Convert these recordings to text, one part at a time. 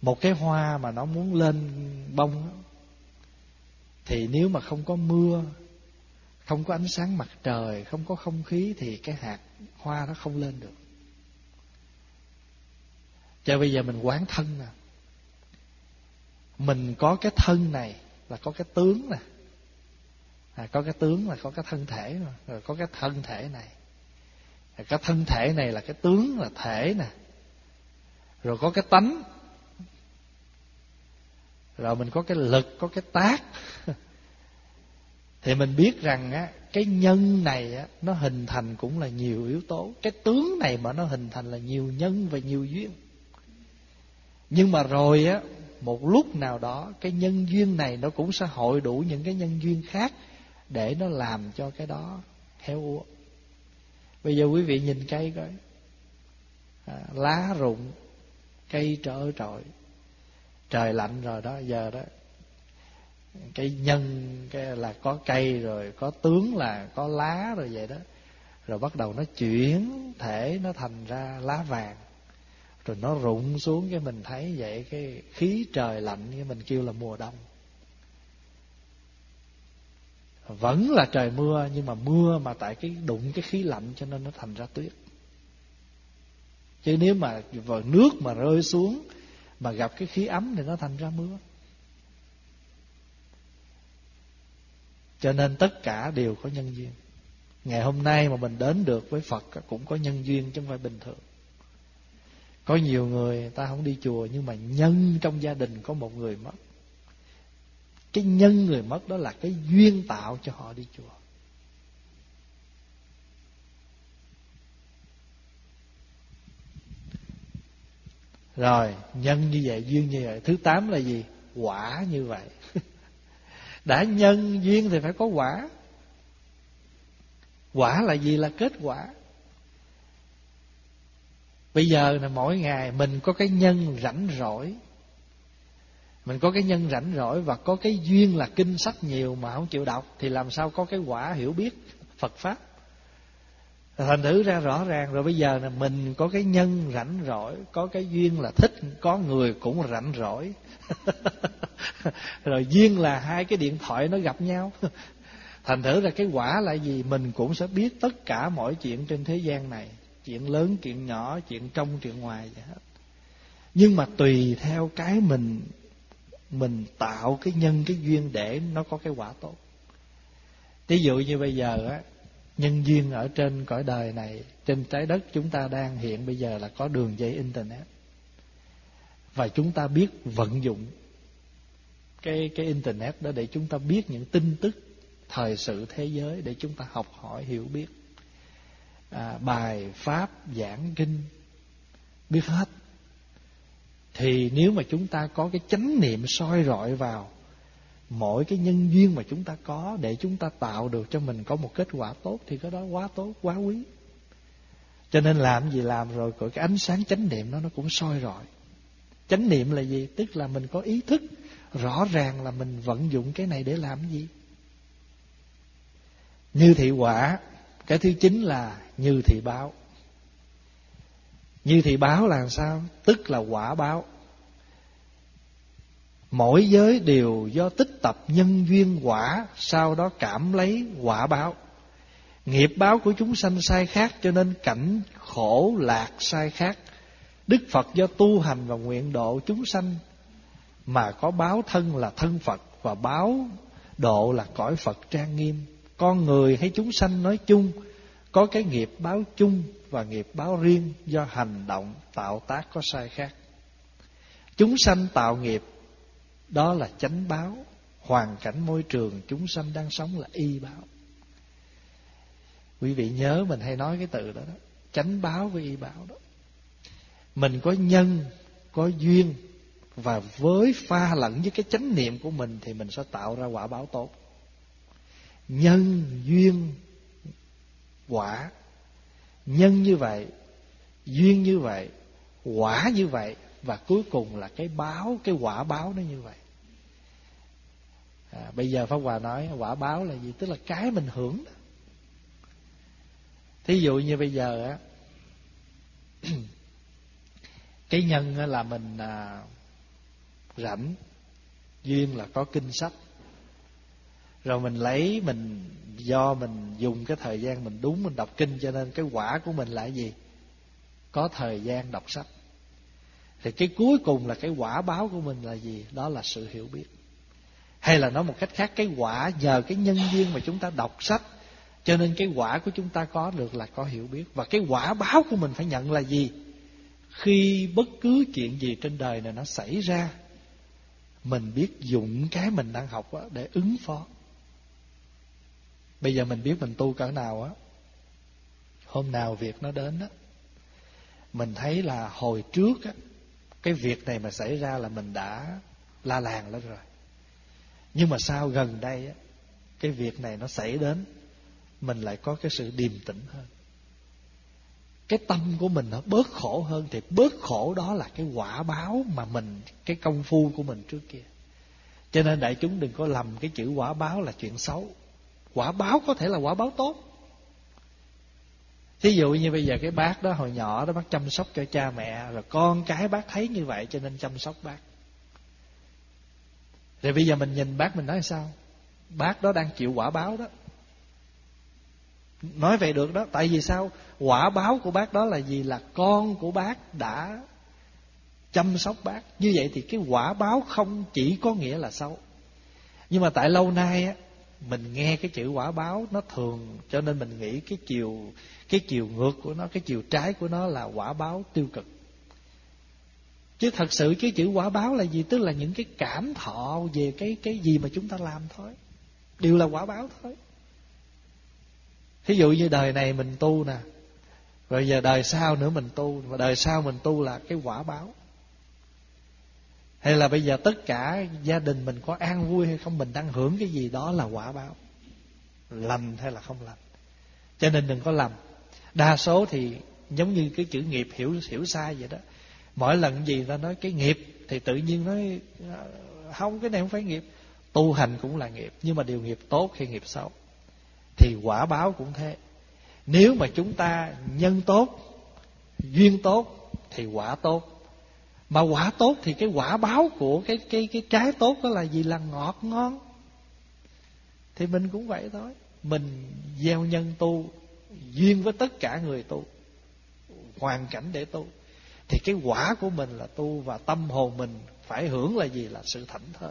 Một cái hoa mà nó muốn lên bông thì nếu mà không có mưa, không có ánh sáng mặt trời, không có không khí thì cái hạt hoa nó không lên được. Cho bây giờ mình quán thân nè. Mình có cái thân này là có cái tướng nè. Có cái tướng là có cái thân thể mà. Rồi có cái thân thể này. Cái thân thể này là cái tướng là thể nè. Rồi có cái tánh. Rồi mình có cái lực, có cái tác. Thì mình biết rằng á, cái nhân này á, nó hình thành cũng là nhiều yếu tố. Cái tướng này mà nó hình thành là nhiều nhân và nhiều duyên. Nhưng mà rồi á, một lúc nào đó cái nhân duyên này nó cũng sẽ hội đủ những cái nhân duyên khác để nó làm cho cái đó héo úa. Bây giờ quý vị nhìn cây coi, lá rụng, cây trơ trọi, trời lạnh rồi đó, giờ đó cái nhân cái là có cây rồi, có tướng là có lá rồi vậy đó. Rồi bắt đầu nó chuyển thể, nó thành ra lá vàng. Rồi nó rụng xuống cái mình thấy vậy, cái khí trời lạnh cái mình kêu là mùa đông. Vẫn là trời mưa, nhưng mà mưa mà tại cái đụng cái khí lạnh cho nên nó thành ra tuyết. Chứ nếu mà vào nước mà rơi xuống mà gặp cái khí ấm thì nó thành ra mưa. Cho nên tất cả đều có nhân duyên. Ngày hôm nay mà mình đến được với Phật cũng có nhân duyên chứ không phải bình thường. Có nhiều người ta không đi chùa, nhưng mà nhân trong gia đình có một người mất. Cái nhân người mất đó là cái duyên tạo cho họ đi chùa. Rồi, nhân như vậy, duyên như vậy. Thứ 8 là gì? Quả như vậy. Đã nhân duyên thì phải có quả. Quả là gì? Là kết quả. Bây giờ là mỗi ngày mình có cái nhân rảnh rỗi. Mình có cái nhân rảnh rỗi và có cái duyên là kinh sách nhiều mà không chịu đọc, thì làm sao có cái quả hiểu biết Phật Pháp. Thành thử ra rõ ràng rồi, bây giờ là mình có cái nhân rảnh rỗi, có cái duyên là thích, có người cũng rảnh rỗi. Rồi duyên là hai cái điện thoại nó gặp nhau. Thành thử ra cái quả là gì? Mình cũng sẽ biết tất cả mọi chuyện trên thế gian này. Chuyện lớn, chuyện nhỏ, chuyện trong, chuyện ngoài vậy hết. Nhưng mà tùy theo cái mình tạo cái nhân, cái duyên để nó có cái quả tốt. Ví dụ như bây giờ á, nhân duyên ở trên cõi đời này, trên trái đất chúng ta đang hiện bây giờ là có đường dây internet. Và chúng ta biết vận dụng cái internet đó để chúng ta biết những tin tức thời sự thế giới, để chúng ta học hỏi hiểu biết. Bài pháp giảng kinh biết hết. Thì nếu mà chúng ta có cái chánh niệm soi rọi vào mỗi cái nhân duyên mà chúng ta có, để chúng ta tạo được cho mình có một kết quả tốt, thì cái đó quá tốt, quá quý. Cho nên làm gì làm rồi cái ánh sáng chánh niệm nó cũng soi rọi. Chánh niệm là gì? Tức là mình có ý thức rõ ràng là mình vận dụng cái này để làm gì. Như thị quả. Cái thứ 9 là như thị báo. Như thị báo là sao? Tức là quả báo. Mỗi giới đều do tích tập nhân duyên quả, sau đó cảm lấy quả báo. Nghiệp báo của chúng sanh sai khác, cho nên cảnh khổ lạc sai khác. Đức Phật do tu hành và nguyện độ chúng sanh mà có báo thân là thân Phật, và báo độ là cõi Phật trang nghiêm. Con người hay chúng sanh nói chung có cái nghiệp báo chung và nghiệp báo riêng, do hành động tạo tác có sai khác. Chúng sanh tạo nghiệp, đó là chánh báo. Hoàn cảnh môi trường chúng sanh đang sống là y báo. Quý vị nhớ mình hay nói cái từ đó, chánh báo với y báo đó. Mình có nhân, có duyên, và với pha lẫn với cái chánh niệm của mình thì mình sẽ tạo ra quả báo tốt. Nhân, duyên, quả. Nhân như vậy, duyên như vậy, quả như vậy, và cuối cùng là cái báo, cái quả báo nó như vậy. Bây giờ Pháp Hòa nói quả báo là gì? Tức là cái mình hưởng đó. Thí dụ như bây giờ á, cái nhân là mình rảnh, duyên là có kinh sách. Rồi mình do mình dùng cái thời gian mình đúng, mình đọc kinh, cho nên cái quả của mình là gì? Có thời gian đọc sách. Thì cái cuối cùng là cái quả báo của mình là gì? Đó là sự hiểu biết. Hay là nói một cách khác, cái quả nhờ cái nhân duyên mà chúng ta đọc sách, cho nên cái quả của chúng ta có được là có hiểu biết. Và cái quả báo của mình phải nhận là gì? Khi bất cứ chuyện gì trên đời này nó xảy ra, mình biết dụng cái mình đang học để ứng phó. Bây giờ mình biết mình tu cỡ nào á. Hôm nào việc nó đến á, mình thấy là hồi trước á, cái việc này mà xảy ra là mình đã la làng lên rồi. Nhưng mà sau gần đây á, cái việc này nó xảy đến, mình lại có cái sự điềm tĩnh hơn. Cái tâm của mình nó bớt khổ hơn. Thì bớt khổ đó là cái quả báo mà mình, cái công phu của mình trước kia. Cho nên đại chúng đừng có lầm cái chữ quả báo là chuyện xấu. Quả báo có thể là quả báo tốt. Thí dụ như bây giờ cái bác đó hồi nhỏ đó, bác chăm sóc cho cha mẹ, rồi con cái bác thấy như vậy cho nên chăm sóc bác. Rồi bây giờ mình nhìn bác mình nói sao? Bác đó đang chịu quả báo đó. Nói vậy được đó. Tại vì sao? Quả báo của bác đó là gì? Là con của bác đã chăm sóc bác. Như vậy thì cái quả báo không chỉ có nghĩa là xấu. Nhưng mà tại lâu nay á, mình nghe cái chữ quả báo nó thường, cho nên mình nghĩ cái chiều ngược của nó, cái chiều trái của nó là quả báo tiêu cực. Chứ thật sự cái chữ quả báo là gì? Tức là những cái cảm thọ về cái gì mà chúng ta làm thôi, đều là quả báo thôi. Thí dụ như đời này mình tu nè, rồi giờ đời sau nữa mình tu, và đời sau mình tu là cái quả báo. Hay là bây giờ tất cả gia đình mình có an vui hay không, mình đang hưởng cái gì, đó là quả báo, lành hay là không lành. Cho nên đừng có lầm. Đa số thì giống như cái chữ nghiệp hiểu sai vậy đó. Mỗi lần gì ta nói cái nghiệp thì tự nhiên nói không, cái này không phải nghiệp. Tu hành cũng là nghiệp, nhưng mà điều nghiệp tốt hay nghiệp xấu. Thì quả báo cũng thế. Nếu mà chúng ta nhân tốt, duyên tốt thì quả tốt. Mà quả tốt thì cái quả báo của cái trái tốt đó là gì? Là ngọt ngon. Thì mình cũng vậy thôi. Mình gieo nhân tu, duyên với tất cả người tu, hoàn cảnh để tu, thì cái quả của mình là tu. Và tâm hồn mình phải hưởng là gì? Là sự thảnh thơi.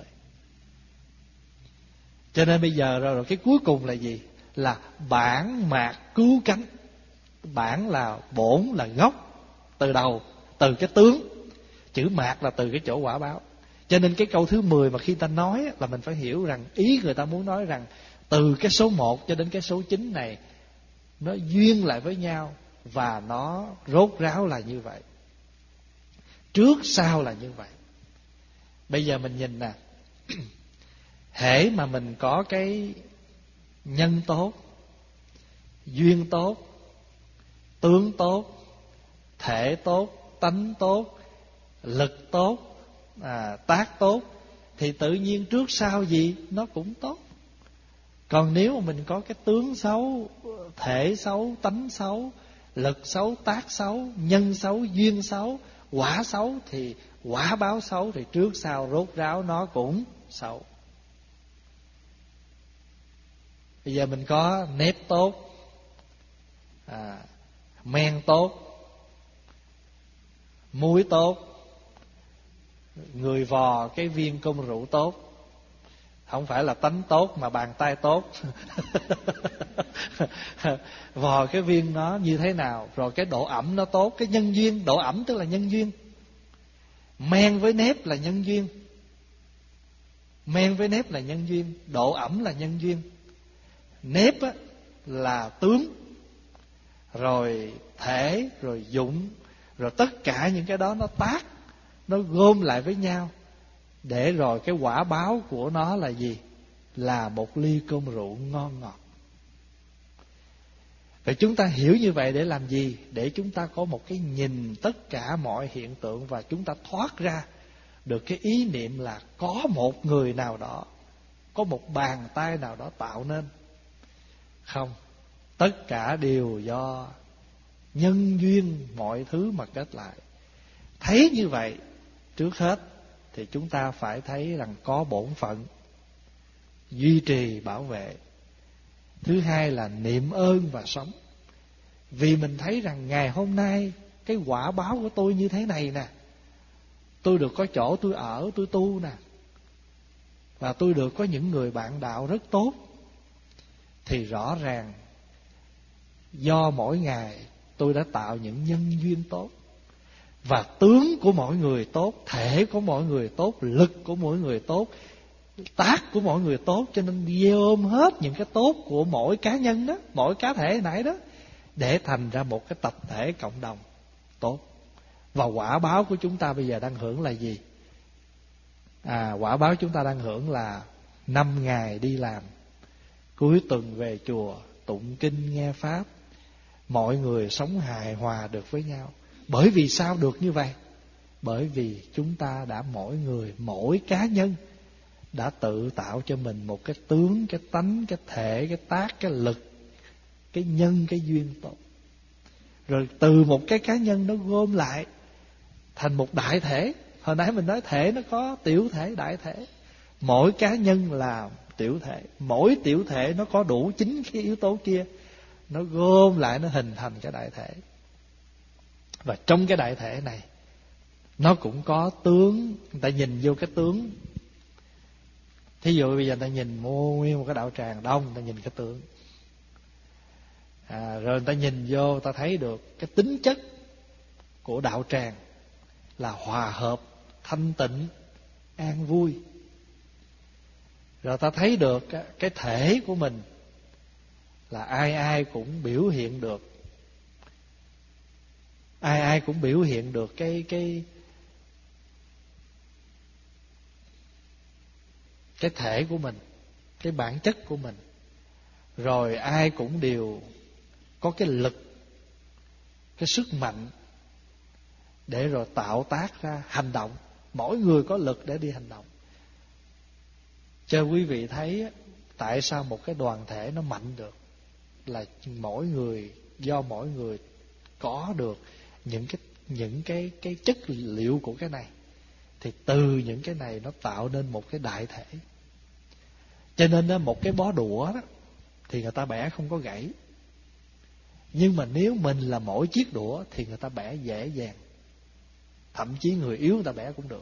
Cho nên bây giờ rồi cái cuối cùng là gì? Là bản mạt cứu cánh. Bản là bổn, là gốc, từ đầu, từ cái tướng. Chữ mạt là từ cái chỗ quả báo. Cho nên cái câu thứ 10 mà khi ta nói là mình phải hiểu rằng ý người ta muốn nói rằng từ cái số 1 cho đến cái số 9 này nó duyên lại với nhau, và nó rốt ráo là như vậy, trước sau là như vậy. Bây giờ mình nhìn nè, hễ mà mình có cái nhân tốt, duyên tốt, tướng tốt, thể tốt, tánh tốt, lực tốt, tác tốt, thì tự nhiên trước sau gì nó cũng tốt. Còn nếu mà mình có cái tướng xấu, thể xấu, tánh xấu, lực xấu, tác xấu, nhân xấu, duyên xấu, quả xấu, thì quả báo xấu, thì trước sau rốt ráo nó cũng xấu. Bây giờ mình có nếp tốt, men tốt, muối tốt, người vò cái viên công rượu tốt. Không phải là tánh tốt mà bàn tay tốt. Vò cái viên nó như thế nào, rồi cái độ ẩm nó tốt, cái nhân duyên. Độ ẩm tức là nhân duyên. Men với nếp là nhân duyên. Men với nếp là nhân duyên. Độ ẩm là nhân duyên. Nếp á, là tướng, rồi thể, rồi dụng, rồi tất cả những cái đó nó tác, nó gom lại với nhau, để rồi cái quả báo của nó là gì? Là một ly cơm rượu ngon ngọt. Vậy chúng ta hiểu như vậy để làm gì? Để chúng ta có một cái nhìn tất cả mọi hiện tượng, và chúng ta thoát ra được cái ý niệm là có một người nào đó, có một bàn tay nào đó tạo nên. Không, tất cả đều do nhân duyên mọi thứ mà kết lại. Thấy như vậy, trước hết thì chúng ta phải thấy rằng có bổn phận duy trì bảo vệ. Thứ hai là niệm ơn và sống. Vì mình thấy rằng ngày hôm nay cái quả báo của tôi như thế này nè, tôi được có chỗ tôi ở, tôi tu nè, và tôi được có những người bạn đạo rất tốt, thì rõ ràng do mỗi ngày tôi đã tạo những nhân duyên tốt. Và tướng của mỗi người tốt, thể của mỗi người tốt, lực của mỗi người tốt, tác của mỗi người tốt. Cho nên gom hết những cái tốt của mỗi cá nhân đó, mỗi cá thể hồi nãy đó, để thành ra một cái tập thể cộng đồng tốt. Và quả báo của chúng ta bây giờ đang hưởng là gì? Quả báo chúng ta đang hưởng là 5 ngày đi làm, cuối tuần về chùa tụng kinh nghe pháp, mọi người sống hài hòa được với nhau. Bởi vì sao được như vậy? Bởi vì chúng ta đã mỗi người, mỗi cá nhân đã tự tạo cho mình một cái tướng, cái tánh, cái thể, cái tác, cái lực, cái nhân, cái duyên tốt. Rồi từ một cái cá nhân nó gom lại thành một đại thể. Hồi nãy mình nói thể nó có tiểu thể, đại thể. Mỗi cá nhân là tiểu thể, mỗi tiểu thể nó có đủ 9 cái yếu tố kia, nó gom lại nó hình thành cái đại thể. Và trong cái đại thể này nó cũng có tướng. Người ta nhìn vô cái tướng. Thí dụ bây giờ người ta nhìn nguyên một cái đạo tràng đông, người ta nhìn cái tướng. Rồi người ta nhìn vô, người ta thấy được cái tính chất của đạo tràng là hòa hợp, thanh tịnh, an vui. Rồi ta thấy được cái thể của mình là ai ai cũng biểu hiện được, ai ai cũng biểu hiện được cái thể của mình, cái bản chất của mình. Rồi ai cũng đều có cái lực, cái sức mạnh để rồi tạo tác ra hành động. Mỗi người có lực để đi hành động. Cho quý vị thấy tại sao một cái đoàn thể nó mạnh được, là mỗi người, do mỗi người có được những cái chất liệu của cái này, thì từ những cái này nó tạo nên một cái đại thể. Cho nên một cái bó đũa đó thì người ta bẻ không có gãy. Nhưng mà nếu mình là mỗi chiếc đũa thì người ta bẻ dễ dàng. Thậm chí người yếu người ta bẻ cũng được.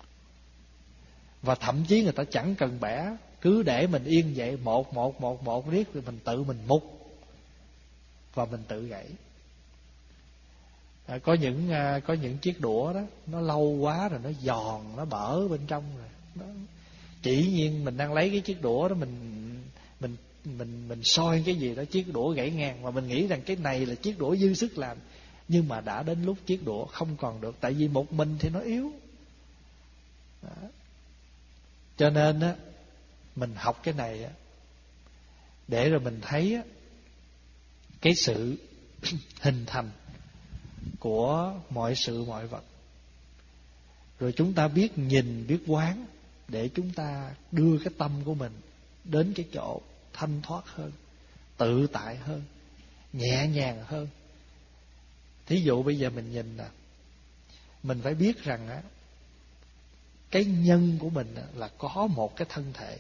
Và thậm chí người ta chẳng cần bẻ, cứ để mình yên vậy, một riết rồi mình tự mình múc và mình tự gãy. Có những chiếc đũa đó nó lâu quá rồi nó giòn, nó bở bên trong rồi. Chỉ nhiên mình đang lấy cái chiếc đũa đó, mình soi cái gì đó, chiếc đũa gãy ngang, mà mình nghĩ rằng cái này là chiếc đũa dư sức làm. Nhưng mà đã đến lúc chiếc đũa không còn được, tại vì một mình thì nó yếu. Đó. Cho nên á, mình học cái này á, để rồi mình thấy á, cái sự hình thành của mọi sự mọi vật. Rồi chúng ta biết nhìn, biết quán, để chúng ta đưa cái tâm của mình đến cái chỗ thanh thoát hơn, tự tại hơn, nhẹ nhàng hơn. Thí dụ bây giờ mình nhìn nè, mình phải biết rằng á, cái nhân của mình là có một cái thân thể.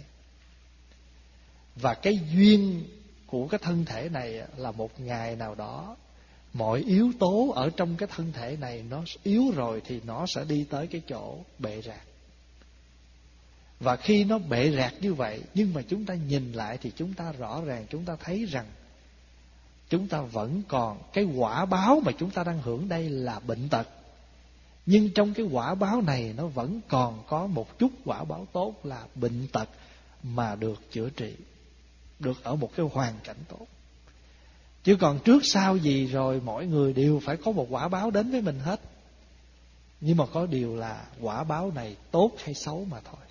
Và cái duyên của cái thân thể này là một ngày nào đó mọi yếu tố ở trong cái thân thể này nó yếu rồi thì nó sẽ đi tới cái chỗ bệ rạc. Và khi nó bệ rạc như vậy, nhưng mà chúng ta nhìn lại thì chúng ta rõ ràng chúng ta thấy rằng chúng ta vẫn còn cái quả báo mà chúng ta đang hưởng đây là bệnh tật. Nhưng trong cái quả báo này nó vẫn còn có một chút quả báo tốt là bệnh tật mà được chữa trị, được ở một cái hoàn cảnh tốt. Chứ còn trước sau gì rồi mỗi người đều phải có một quả báo đến với mình hết. Nhưng mà có điều là quả báo này tốt hay xấu mà thôi.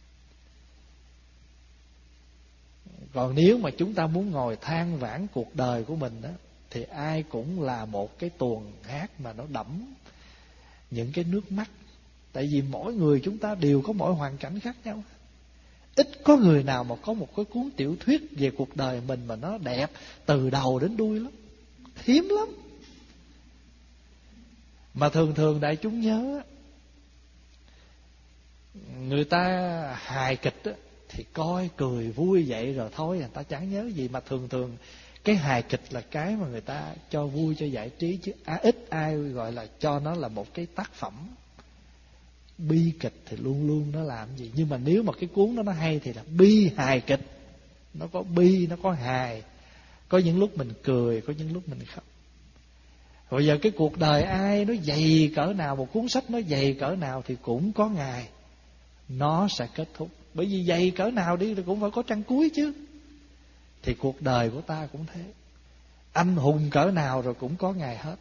Còn nếu mà chúng ta muốn ngồi than vãn cuộc đời của mình đó, thì ai cũng là một cái tuồng hát mà nó đẫm những cái nước mắt. Tại vì mỗi người chúng ta đều có mỗi hoàn cảnh khác nhau. Ít có người nào mà có một cái cuốn tiểu thuyết về cuộc đời mình mà nó đẹp từ đầu đến đuôi lắm. Hiếm lắm. Mà thường thường đại chúng nhớ người ta hài kịch á, thì coi cười vui vậy rồi thôi, người ta chẳng nhớ gì. Mà thường thường cái hài kịch là cái mà người ta cho vui, cho giải trí, chứ ít ai gọi là cho nó là một cái tác phẩm. Bi kịch thì luôn luôn nó làm gì. Nhưng mà nếu mà cái cuốn đó nó hay thì là bi hài kịch. Nó có bi, nó có hài. Có những lúc mình cười, có những lúc mình khóc. Bây giờ cái cuộc đời ai nó dày cỡ nào, một cuốn sách nó dày cỡ nào thì cũng có ngày nó sẽ kết thúc. Bởi vì dày cỡ nào đi thì cũng phải có trang cuối chứ. Thì cuộc đời của ta cũng thế. Anh hùng cỡ nào rồi cũng có ngày hết.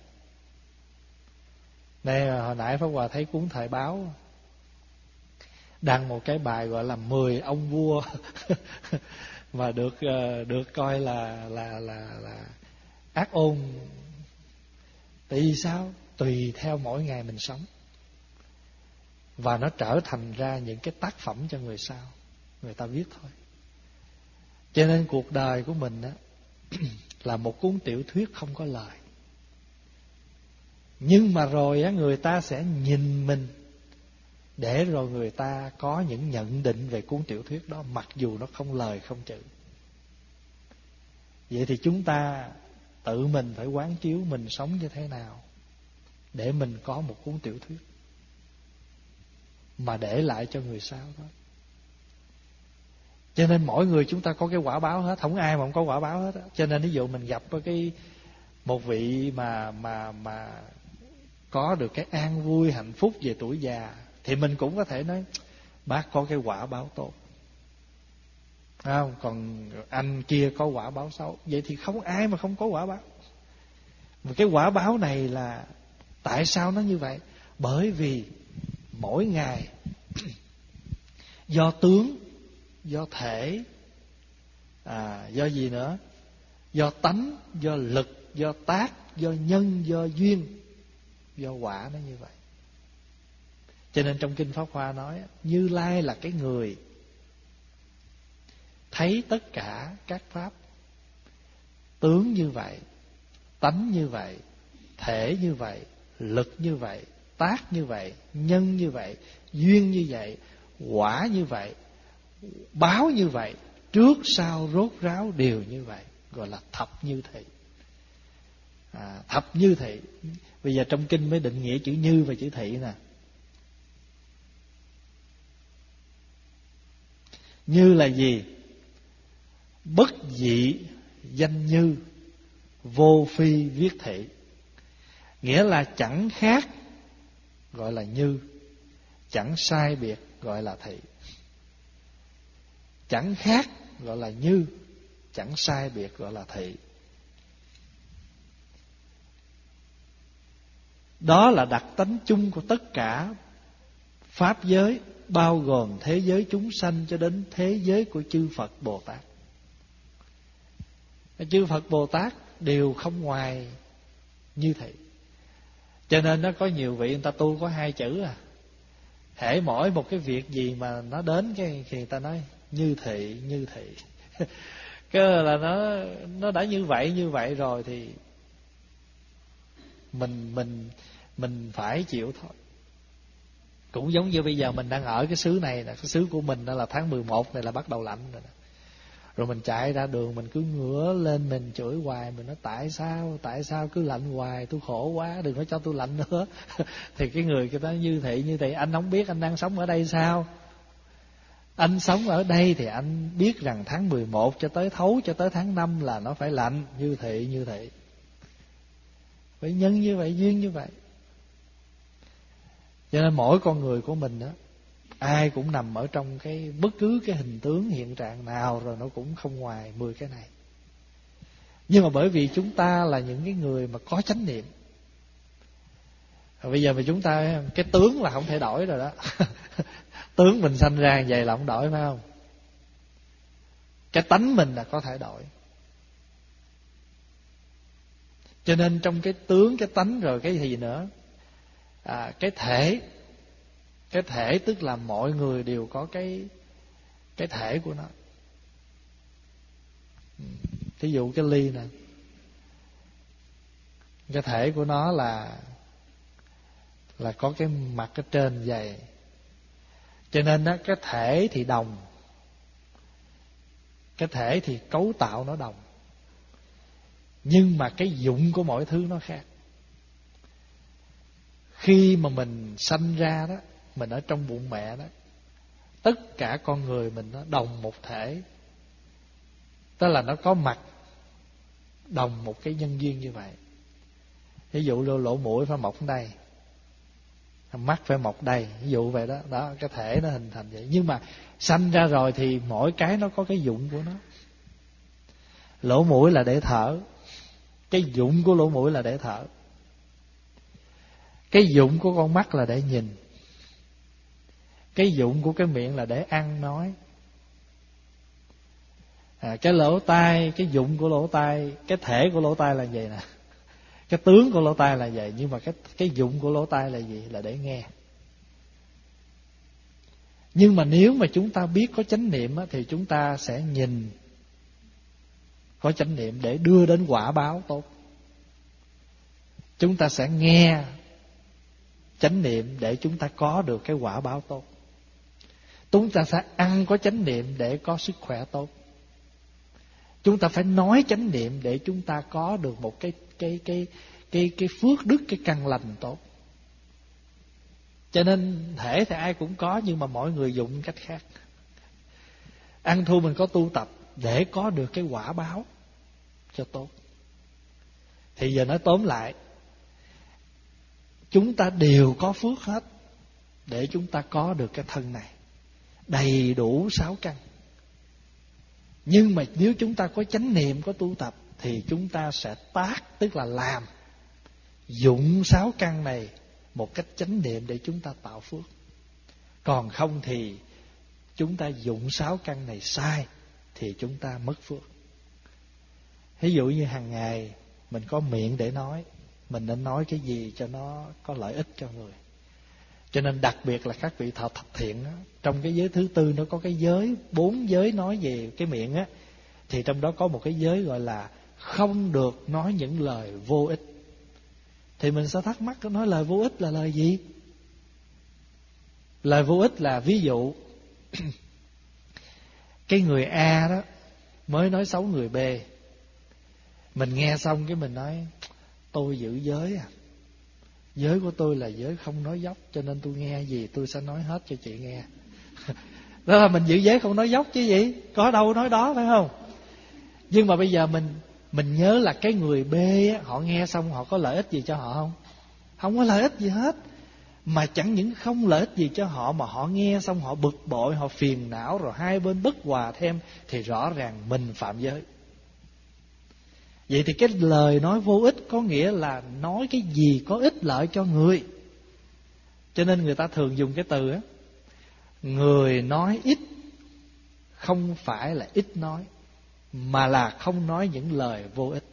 Đây hồi nãy Pháp Hòa thấy cuốn thời báo đăng một cái bài gọi là 10 ông vua mà được coi là ác ôn. Tại vì sao? Tùy theo mỗi ngày mình sống. Và nó trở thành ra những cái tác phẩm cho người sau, người ta viết thôi. Cho nên cuộc đời của mình á là một cuốn tiểu thuyết không có lời. Nhưng mà rồi á, người ta sẽ nhìn mình để rồi người ta có những nhận định về cuốn tiểu thuyết đó, mặc dù nó không lời không chữ. Vậy thì chúng ta tự mình phải quán chiếu mình sống như thế nào để mình có một cuốn tiểu thuyết mà để lại cho người sau đó. Cho nên mỗi người chúng ta có cái quả báo hết, không ai mà không có quả báo hết. Cho nên ví dụ mình gặp một vị mà có được cái an vui hạnh phúc về tuổi già, thì mình cũng có thể nói bác có cái quả báo tốt, không? Còn anh kia có quả báo xấu. Vậy thì không ai mà không có quả báo. Mà cái quả báo này là tại sao nó như vậy? Bởi vì mỗi ngày do tướng, do thể, do gì nữa? Do tánh, do lực, do tác, do nhân, do duyên, do quả nó như vậy. Cho nên trong Kinh Pháp Hoa nói Như Lai là cái người thấy tất cả các pháp. Tướng như vậy, tánh như vậy, thể như vậy, lực như vậy, tác như vậy, nhân như vậy, duyên như vậy, quả như vậy, báo như vậy, trước sau rốt ráo đều như vậy, gọi là thập như thị. Thập như thị. Bây giờ trong kinh mới định nghĩa chữ như và chữ thị nè. Như là gì? Bất dị danh như, vô phi viết thị. Nghĩa là chẳng khác gọi là như, chẳng sai biệt gọi là thị. Chẳng khác gọi là như, chẳng sai biệt gọi là thị. Đó là đặc tánh chung của tất cả pháp giới, bao gồm thế giới chúng sanh cho đến thế giới của chư Phật Bồ Tát. Chư Phật Bồ Tát đều không ngoài như thị. Cho nên nó có nhiều vị người ta tu có 2 chữ hễ mỗi một cái việc gì mà nó đến cái thì người ta nói như thị, như thị. Cái là nó đã như vậy rồi thì mình phải chịu thôi. Cũng giống như bây giờ mình đang ở cái xứ này nè, cái xứ của mình đó là tháng 11 này là bắt đầu lạnh rồi nè. Rồi mình chạy ra đường mình cứ ngửa lên mình chửi hoài, mình nói tại sao cứ lạnh hoài, tôi khổ quá, đừng có cho tôi lạnh nữa. Thì cái người kia nói như thị, anh không biết anh đang sống ở đây sao? Anh sống ở đây thì anh biết rằng tháng 11 cho tới thấu cho tới tháng 5 là nó phải lạnh, như thị. Phải nhân như vậy, duyên như vậy. Cho nên mỗi con người của mình đó, ai cũng nằm ở trong cái bất cứ cái hình tướng hiện trạng nào rồi nó cũng không ngoài 10 cái này. Nhưng mà bởi vì chúng ta là những cái người mà có chánh niệm. Bây giờ mà chúng ta cái tướng là không thể đổi rồi đó. Tướng mình sanh ra vậy là không đổi, phải không? Cái tánh mình là có thể đổi. Cho nên trong cái tướng, cái tánh rồi cái gì nữa, cái thể tức là mọi người đều có cái thể của nó. Thí dụ cái ly nè, cái thể của nó là có cái mặt ở trên dày. Cho nên á, cái thể thì đồng, cái thể thì cấu tạo nó đồng, nhưng mà cái dụng của mọi thứ nó khác. Khi mà mình sanh ra đó, mình ở trong bụng mẹ đó, tất cả con người mình nó đồng một thể. Tức là nó có mặt đồng một cái nhân duyên như vậy. Ví dụ lỗ mũi phải mọc đây, mắt phải mọc đây, ví dụ vậy đó. Đó, cái thể nó hình thành vậy. Nhưng mà sanh ra rồi thì mỗi cái nó có cái dụng của nó. Lỗ mũi là để thở, cái dụng của lỗ mũi là để thở. Cái dụng của con mắt là để nhìn. Cái dụng của cái miệng là để ăn nói. Cái lỗ tai, cái dụng của lỗ tai, cái thể của lỗ tai là vậy nè, cái tướng của lỗ tai là vậy. Nhưng mà cái dụng của lỗ tai là gì? Là để nghe. Nhưng mà nếu mà chúng ta biết có chánh niệm á, thì chúng ta sẽ nhìn, có chánh niệm để đưa đến quả báo tốt. Chúng ta sẽ nghe chánh niệm để chúng ta có được cái quả báo tốt. Chúng ta sẽ ăn có chánh niệm để có sức khỏe tốt. Chúng ta phải nói chánh niệm để chúng ta có được một cái phước đức, cái căn lành tốt. Cho nên thể thì ai cũng có, nhưng mà mỗi người dụng cách khác. Ăn thua mình có tu tập để có được cái quả báo cho tốt. Thì giờ nói tóm lại, chúng ta đều có phước hết để chúng ta có được cái thân này đầy đủ 6 căn. Nhưng mà nếu chúng ta có chánh niệm, có tu tập, thì chúng ta sẽ tác, tức là làm, dụng 6 căn này một cách chánh niệm để chúng ta tạo phước. Còn không thì chúng ta dụng 6 căn này sai thì chúng ta mất phước. Ví dụ như hàng ngày mình có miệng để nói, mình nên nói cái gì cho nó có lợi ích cho người. Cho nên đặc biệt là các vị thọ thập thiện đó, trong cái giới thứ tư nó có cái giới, 4 giới nói về cái miệng á, thì trong đó có một cái giới gọi là không được nói những lời vô ích. Thì mình sẽ thắc mắc, nói lời vô ích là lời gì? Lời vô ích là ví dụ cái người A đó mới nói xấu người B, mình nghe xong cái mình nói tôi giữ giới à, giới của tôi là giới không nói dốc, cho nên tôi nghe gì tôi sẽ nói hết cho chị nghe. Đó là mình giữ giới không nói dốc chứ gì, có đâu nói đó, phải không? Nhưng mà bây giờ mình nhớ là cái người B á, họ nghe xong họ có lợi ích gì cho họ không? Không có lợi ích gì hết. Mà chẳng những không lợi ích gì cho họ, mà họ nghe xong họ bực bội, họ phiền não, rồi hai bên bất hòa thêm, thì rõ ràng mình phạm giới. Vậy thì cái lời nói vô ích có nghĩa là nói cái gì có ích lợi cho người. Cho nên người ta thường dùng cái từ á, người nói ít không phải là ít nói, mà là không nói những lời vô ích.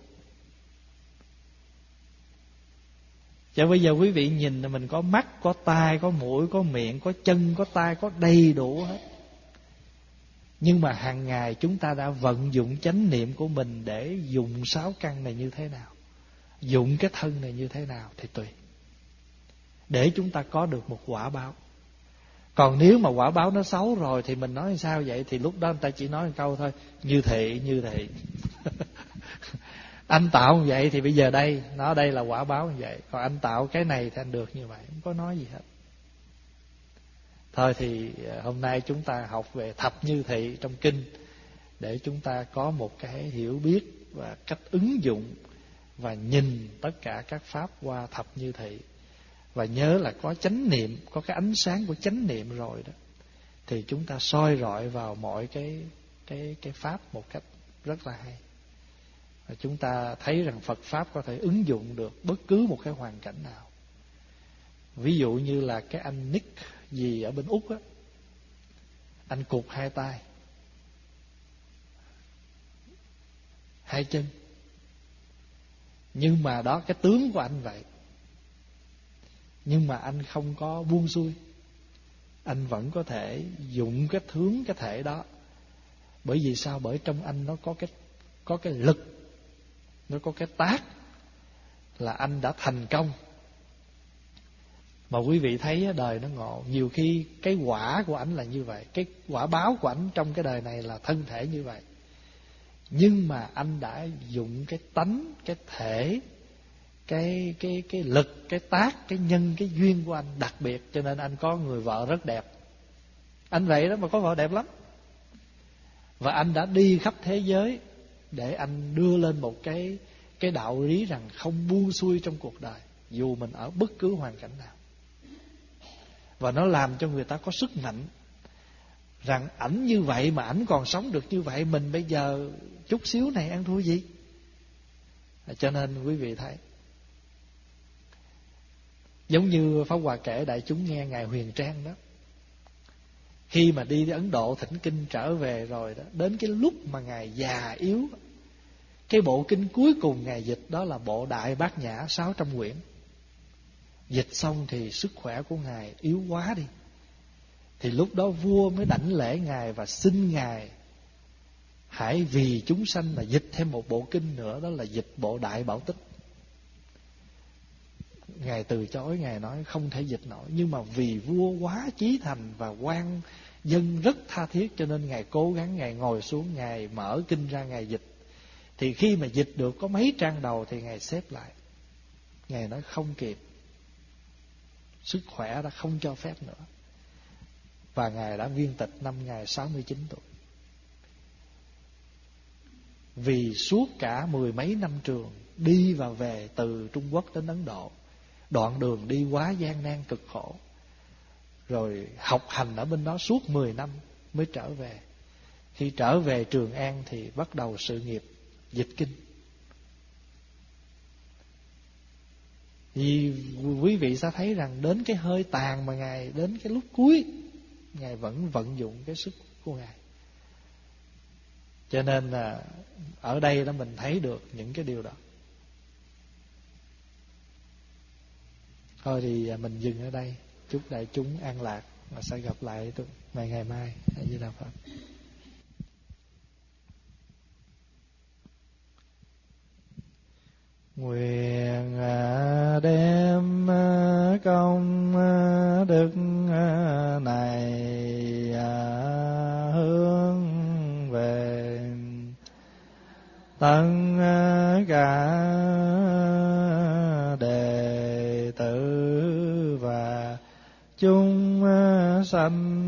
Cho bây giờ quý vị nhìn là mình có mắt, có tai, có mũi, có miệng, có chân, có tay, có đầy đủ hết. Nhưng mà hàng ngày chúng ta đã vận dụng chánh niệm của mình để dùng 6 căn này như thế nào, dụng cái thân này như thế nào thì tùy, để chúng ta có được một quả báo. Còn nếu mà quả báo nó xấu rồi thì mình nói sao vậy? Thì lúc đó người ta chỉ nói một câu thôi, như thị, như thị. Anh tạo như vậy thì bây giờ đây, nó đây là quả báo như vậy. Còn anh tạo cái này thì anh được như vậy, không có nói gì hết. Thôi thì hôm nay chúng ta học về thập như thị trong kinh, để chúng ta có một cái hiểu biết và cách ứng dụng và nhìn tất cả các pháp qua thập như thị. Và nhớ là có chánh niệm, có cái ánh sáng của chánh niệm rồi đó, thì chúng ta soi rọi vào mọi cái pháp một cách rất là hay. Và chúng ta thấy rằng Phật Pháp có thể ứng dụng được bất cứ một cái hoàn cảnh nào. Ví dụ như là cái anh Nick gì ở bên Úc á, anh cụt 2 tay, 2 chân. Nhưng mà đó, cái tướng của anh vậy. Nhưng mà anh không có buông xuôi, anh vẫn có thể dụng cái tướng, cái thể đó. Bởi vì sao? Bởi trong anh nó có cái lực, nó có cái tác, là anh đã thành công Mà quý vị thấy đời nó ngộ. Nhiều khi cái quả của ảnh là như vậy, cái quả báo của ảnh trong cái đời này là thân thể như vậy. Nhưng mà anh đã dụng cái tánh, cái thể, cái lực, cái tác, cái nhân, cái duyên của anh đặc biệt, cho nên anh có người vợ rất đẹp. Anh vậy đó mà có vợ đẹp lắm. Và anh đã đi khắp thế giới để anh đưa lên một cái đạo lý rằng không buông xuôi trong cuộc đời, dù mình ở bất cứ hoàn cảnh nào. Và nó làm cho người ta có sức mạnh rằng ảnh như vậy mà ảnh còn sống được như vậy, mình bây giờ chút xíu này ăn thua gì. Cho nên quý vị thấy, giống như Pháp Hòa kể đại chúng nghe Ngài Huyền Trang đó, khi mà đi Ấn Độ thỉnh kinh trở về rồi đó, đến cái lúc mà Ngài già yếu, cái bộ kinh cuối cùng Ngài dịch đó là bộ Đại Bát Nhã 600 quyển. Dịch xong thì sức khỏe của Ngài yếu quá đi. Thì lúc đó vua mới đảnh lễ Ngài và xin Ngài hãy vì chúng sanh mà dịch thêm một bộ kinh nữa, đó là dịch bộ Đại Bảo Tích. Ngài từ chối, Ngài nói không thể dịch nổi. Nhưng mà vì vua quá chí thành và quan dân rất tha thiết, cho nên Ngài cố gắng, Ngài ngồi xuống, Ngài mở kinh ra, Ngài dịch. Thì khi mà dịch được có mấy trang đầu thì Ngài xếp lại. Ngài nói không kịp, sức khỏe đã không cho phép nữa. Và Ngài đã viên tịch năm Ngài 69 tuổi. Vì suốt cả 10 mấy năm trường đi và về từ Trung Quốc đến Ấn Độ, đoạn đường đi quá gian nan cực khổ, rồi học hành ở bên đó suốt 10 năm mới trở về. Khi trở về Trường An thì bắt đầu sự nghiệp dịch kinh. Vì quý vị sẽ thấy rằng đến cái hơi tàn mà Ngài, đến cái lúc cuối, Ngài vẫn vận dụng cái sức của Ngài. Cho nên là ở đây đó mình thấy được những cái điều đó. Thôi thì mình dừng ở đây. Chúc đại chúng an lạc, và sẽ gặp lại ngày mai. A Di Đà Phật. Nguyện đem công đức này hướng về tất cả đệ tử và chúng sanh